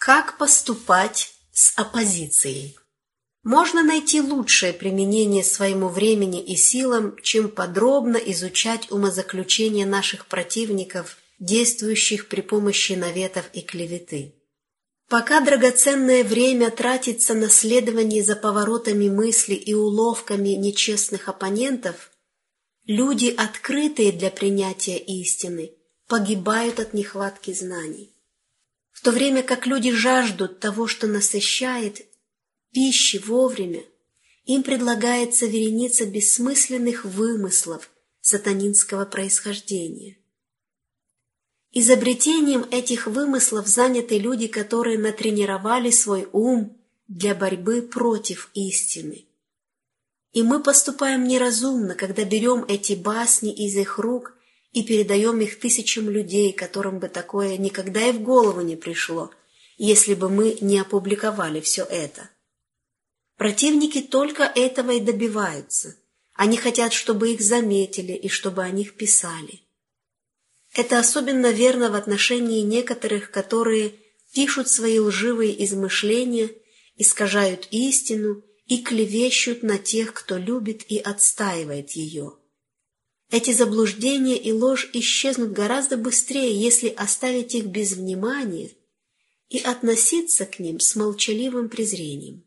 Как поступать с оппозицией? Можно найти лучшее применение своему времени и силам, чем подробно изучать умозаключения наших противников, действующих при помощи наветов и клеветы. Пока драгоценное время тратится на следование за поворотами мысли и уловками нечестных оппонентов, люди, открытые для принятия истины, погибают от нехватки знаний. В то время как люди жаждут того, что насыщает, пищи вовремя, им предлагается вереница бессмысленных вымыслов сатанинского происхождения. Изобретением этих вымыслов заняты люди, которые натренировали свой ум для борьбы против истины. И мы поступаем неразумно, когда берем эти басни из их рук и передаем их тысячам людей, которым бы такое никогда и в голову не пришло, если бы мы не опубликовали все это. Противники только этого и добиваются. Они хотят, чтобы их заметили и чтобы о них писали. Это особенно верно в отношении некоторых, которые пишут свои лживые измышления, искажают истину и клевещут на тех, кто любит и отстаивает ее. Эти заблуждения и ложь исчезнут гораздо быстрее, если оставить их без внимания и относиться к ним с молчаливым презрением.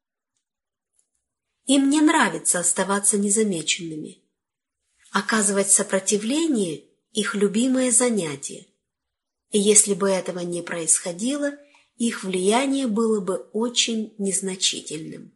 Им не нравится оставаться незамеченными. Оказывать сопротивление – их любимое занятие. И если бы этого не происходило, их влияние было бы очень незначительным.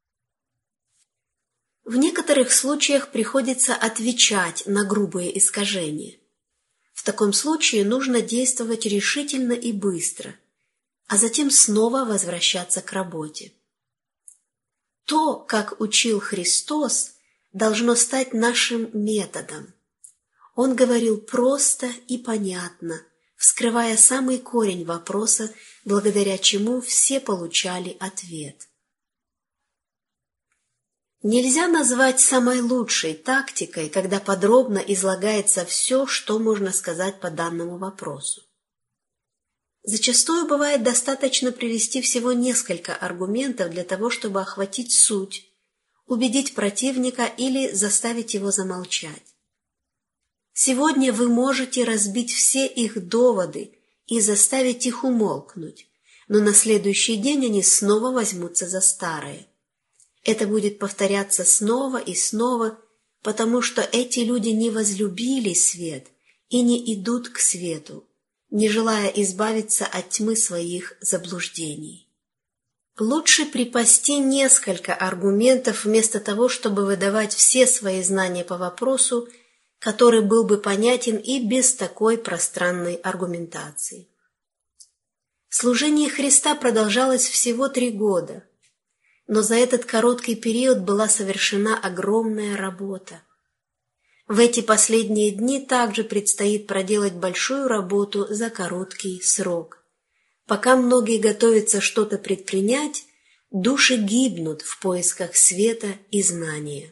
В некоторых случаях приходится отвечать на грубые искажения. В таком случае нужно действовать решительно и быстро, а затем снова возвращаться к работе. То, как учил Христос, должно стать нашим методом. Он говорил просто и понятно, вскрывая самый корень вопроса, благодаря чему все получали ответ. Нельзя назвать самой лучшей тактикой, когда подробно излагается все, что можно сказать по данному вопросу. Зачастую бывает достаточно привести всего несколько аргументов для того, чтобы охватить суть, убедить противника или заставить его замолчать. Сегодня вы можете разбить все их доводы и заставить их умолкнуть, но на следующий день они снова возьмутся за старое. Это будет повторяться снова и снова, потому что эти люди не возлюбили свет и не идут к свету, не желая избавиться от тьмы своих заблуждений. Лучше припасти несколько аргументов вместо того, чтобы выдавать все свои знания по вопросу, который был бы понятен и без такой пространной аргументации. Служение Христа продолжалось всего 3 года, но за этот короткий период была совершена огромная работа. В эти последние дни также предстоит проделать большую работу за короткий срок. Пока многие готовятся что-то предпринять, души гибнут в поисках света и знания.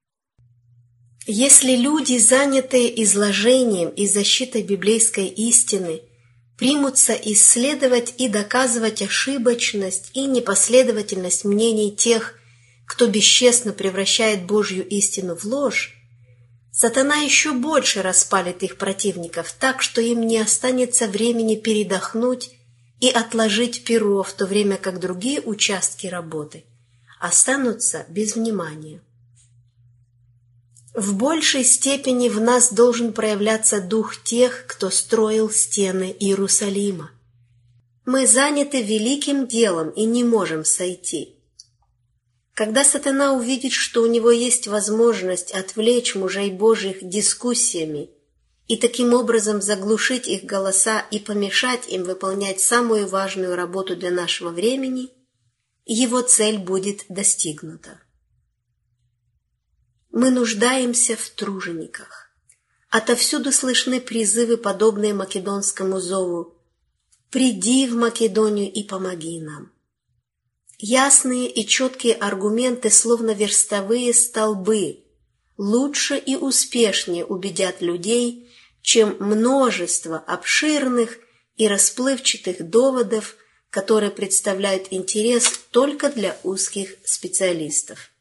Если люди, занятые изложением и защитой библейской истины, примутся исследовать и доказывать ошибочность и непоследовательность мнений тех, кто бесчестно превращает Божью истину в ложь, сатана еще больше распалит их противников так, что им не останется времени передохнуть и отложить перо, в то время как другие участки работы останутся без внимания. В большей степени в нас должен проявляться дух тех, кто строил стены Иерусалима. Мы заняты великим делом и не можем сойти. Когда сатана увидит, что у него есть возможность отвлечь мужей Божьих дискуссиями и таким образом заглушить их голоса и помешать им выполнять самую важную работу для нашего времени, его цель будет достигнута. Мы нуждаемся в тружениках. Отовсюду слышны призывы, подобные македонскому зову: «Приди в Македонию и помоги нам». Ясные и четкие аргументы, словно верстовые столбы, лучше и успешнее убедят людей, чем множество обширных и расплывчатых доводов, которые представляют интерес только для узких специалистов.